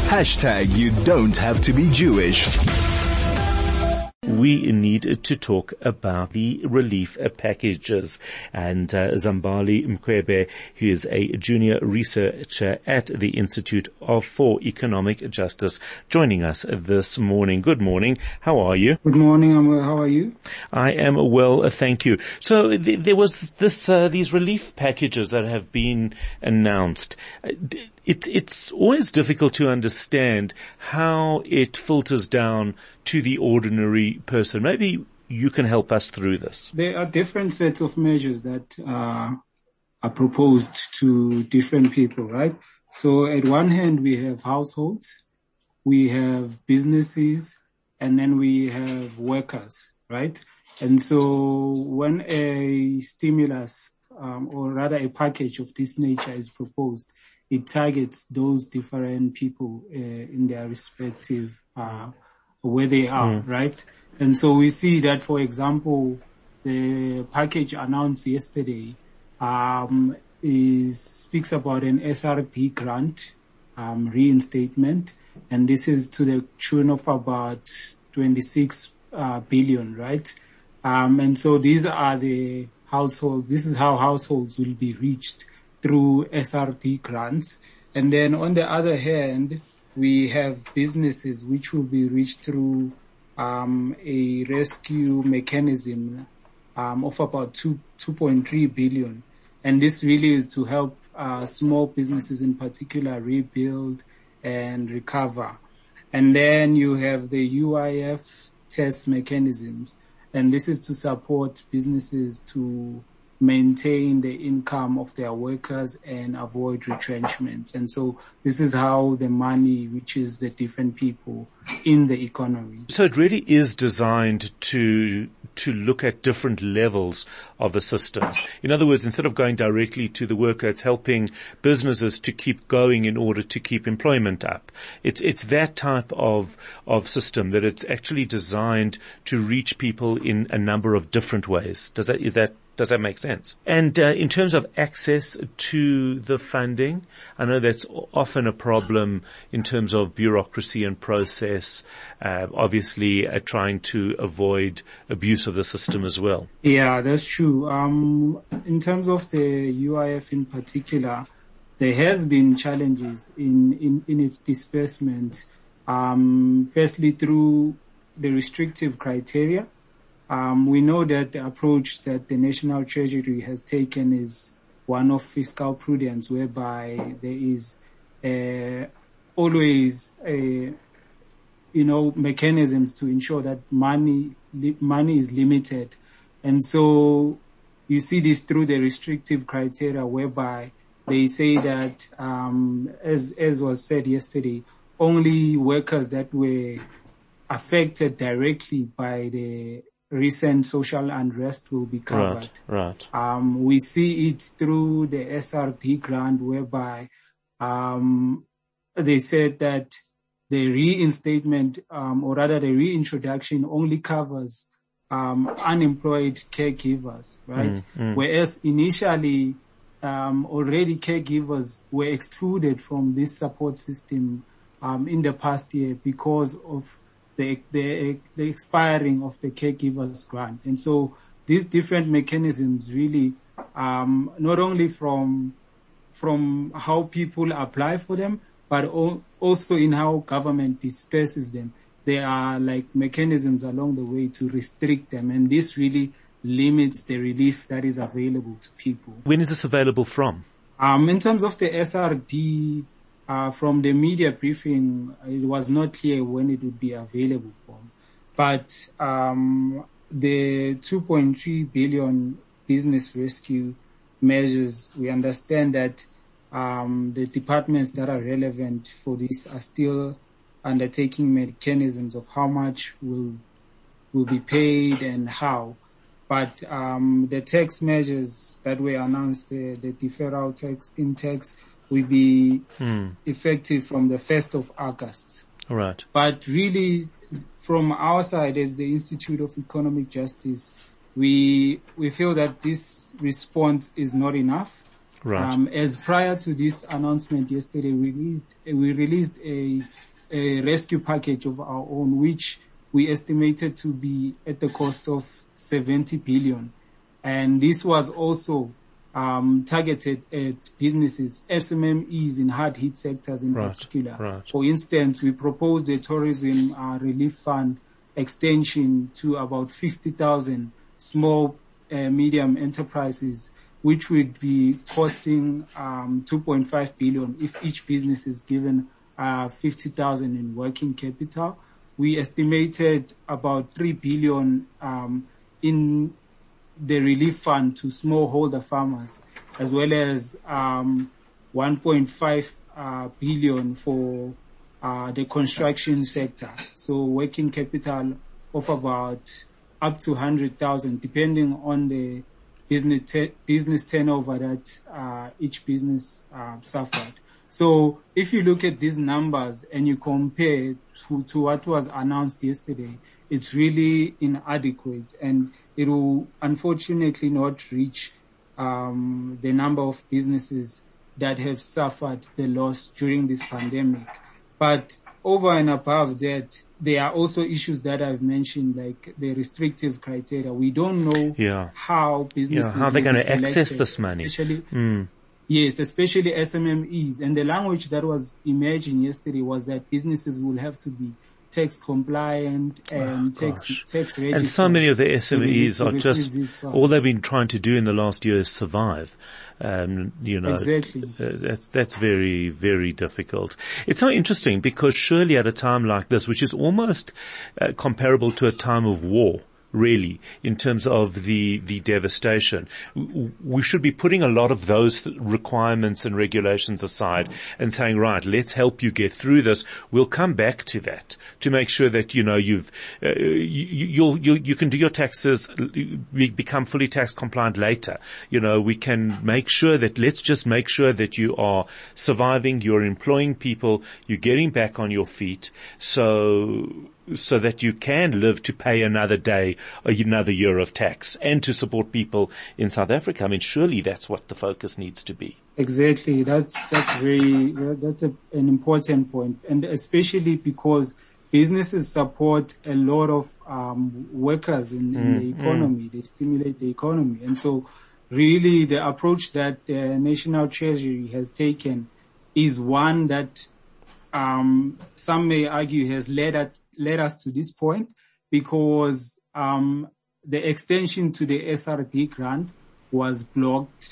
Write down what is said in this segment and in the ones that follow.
Hashtag you don't have to be Jewish. We need to talk about the relief packages, and Zambali Mkwebe, who is a junior researcher at the Institute for Economic Justice, joining us this morning. Good morning. How are you? Good morning. I'm well. How are you? I am well, thank you. So there was these relief packages that have been announced. It's always difficult to understand how it filters down to the ordinary person. Maybe you can help us through this. There are different sets of measures that are proposed to different people, right? So at one hand, we have households, we have businesses, and then we have workers, right? And so when a stimulus, or rather a package of this nature is proposed, it targets those different people in their respective where they are, right? And so we see that, for example, the package announced yesterday speaks about an SRD grant reinstatement, and this is to the tune of about 26 billion, right? And so these are the households. This is how households will be reached through SRD grants. And then on the other hand, we have businesses which will be reached through a rescue mechanism of about 2.3 billion. And this really is to help small businesses in particular rebuild and recover. And then you have the UIF test mechanisms, and this is to support businesses to maintain the income of their workers and avoid retrenchments. And so this is how the money reaches the different people in the economy. So it really is designed to look at different levels of the systems. In other words, instead of going directly to the worker, it's helping businesses to keep going in order to keep employment up. It's that type of system that it's actually designed to reach people in a number of different ways. Does that make sense? And in terms of access to the funding, I know that's often a problem in terms of bureaucracy and process, obviously trying to avoid abuse of the system as well. Yeah, that's true. In terms of the UIF in particular, there has been challenges in its disbursement, firstly through the restrictive criteria. We know that the approach that the National Treasury has taken is one of fiscal prudence, whereby there is always mechanisms to ensure that money is limited. And so you see this through the restrictive criteria, whereby they say that, as was said yesterday, only workers that were affected directly by the recent social unrest will be covered. Right. We see it through the SRD grant, whereby they said that the reinstatement, or rather the reintroduction, only covers unemployed caregivers, right? Whereas initially, already caregivers were excluded from this support system in the past year because of the expiring of the caregivers grant. And so these different mechanisms really, not only from how people apply for them, but also in how government disperses them. There are like mechanisms along the way to restrict them, and this really limits the relief that is available to people. When is this available from? In terms of the SRD, from the media briefing, it was not clear when it would be available from. But the 2.3 billion business rescue measures, we understand that the departments that are relevant for this are still undertaking mechanisms of how much will be paid and how. But the tax measures that were announced, the deferral tax will be effective from the 1st of August. All right. But really, from our side as the Institute of Economic Justice, we feel that this response is not enough. Right. As prior to this announcement yesterday, we released a rescue package of our own, which we estimated to be at the cost of 70 billion. And this was also targeted at businesses, SMMEs in hard hit sectors in particular. Right. For instance, we proposed a tourism relief fund extension to about 50,000 small medium enterprises, which would be costing 2.5 billion if each business is given 50,000 in working capital. We estimated about 3 billion in the relief fund to smallholder farmers, as well as 1.5 billion for the construction sector. So working capital of about up to 100,000, depending on the business turnover that each business suffered. So if you look at these numbers and you compare to what was announced yesterday, it's really inadequate, and it will unfortunately not reach the number of businesses that have suffered the loss during this pandemic. But over and above that, there are also issues that I've mentioned, like the restrictive criteria. We don't know how businesses how they're going to selected, access this money. Yes, especially SMMEs. And the language that was emerging yesterday was that businesses will have to be tax compliant and tax registered. And so many of the SMEs are just, all they've been trying to do in the last year is survive. Exactly. That's very, very difficult. It's so interesting because surely at a time like this, which is almost comparable to a time of war, really, in terms of the devastation, we should be putting a lot of those requirements and regulations aside and saying, right, let's help you get through this. We'll come back to that to make sure that, you can do your taxes, become fully tax compliant later. We can make sure that, let's just make sure that you are surviving, you're employing people, you're getting back on your feet, so that you can live to pay another day, another year of tax, and to support people in South Africa. I mean, surely that's what the focus needs to be. Exactly. That's an important point. And especially because businesses support a lot of workers in the economy. They stimulate the economy. And so really the approach that the National Treasury has taken is one that some may argue has led us to this point, because the extension to the SRD grant was blocked.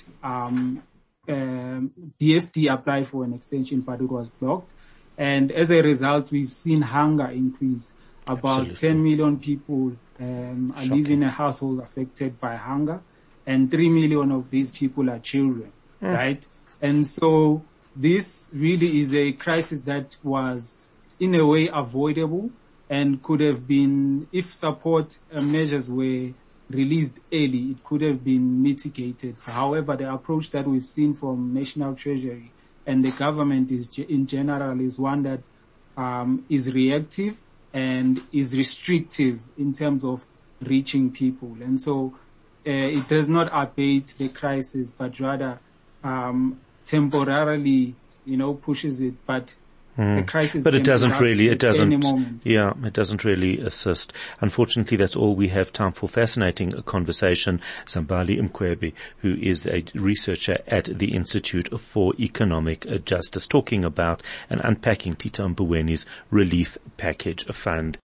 DSD applied for an extension, but it was blocked. And as a result, we've seen hunger increase. About 10 million people are living in a household affected by hunger, and 3 million of these people are children, right? And so this really is a crisis that was in a way avoidable and could have been, if support measures were released early, it could have been mitigated. However, the approach that we've seen from National Treasury and the government in general is one that is reactive and is restrictive in terms of reaching people. And so it does not abate the crisis, but rather temporarily, pushes it, but the crisis. But it doesn't really assist. Unfortunately, that's all we have time for. Fascinating conversation. Zambali Mkhwebe, who is a researcher at the Institute for Economic Justice, talking about and unpacking Tito Mbowene's relief package fund.